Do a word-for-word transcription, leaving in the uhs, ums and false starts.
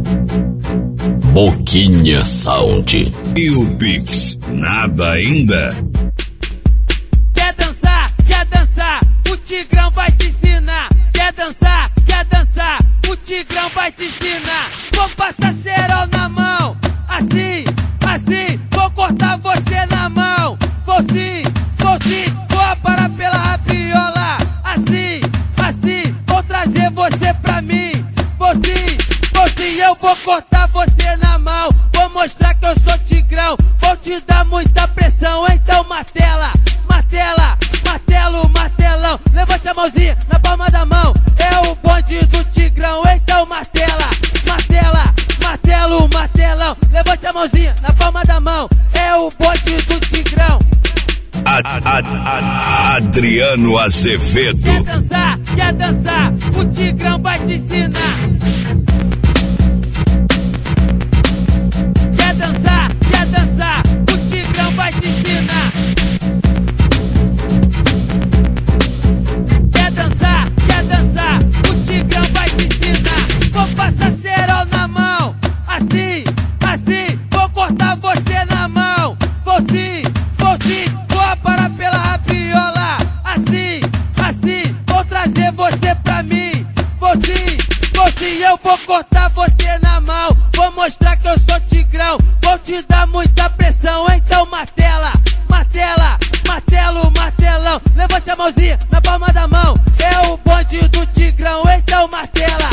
Boquinha Sound. E o Pix, nada ainda? Quer dançar, quer dançar, o Tigrão vai te ensinar. Quer dançar, quer dançar, o Tigrão vai te ensinar. Vou passar cerol na mão, assim, assim, vou cortar você na mão. Vou sim, vou sim, vou parar pela rabiola. Assim, assim, vou trazer você pra mim. Vou sim, vou sim, eu vou cortar você na mão. Vou mostrar que eu sou Tigrão, vou te dar muita pressão. Então martela, martela, martelo, martelão. Levante a mãozinha na palma da mão, é o bonde do Tigrão. Então martela, martela, martelo, martelão. Levante a mãozinha na palma da mão, é o bonde do Tigrão. Ad, ad, ad, Adriano Azevedo. Quer dançar, quer dançar, o Tigrão vai te ensinar. Quer dançar, quer dançar, o Tigrão vai te ensinar. Quer dançar, quer dançar, o Tigrão vai te ensinar. Vou passar cerol na mão, assim, assim, vou cortar você na mão. Vou sim, vou sim, vou parar pela rabiola. Assim, assim, vou trazer você pra mim. Vou sim, vou sim, eu vou cortar você na mão. Vou mostrar que eu sou Tigrão, vou te dar muita pressão. Então martela, martela, martelo, martelão. Levante a mãozinha na palma da mão, é o bonde do Tigrão. Então martela,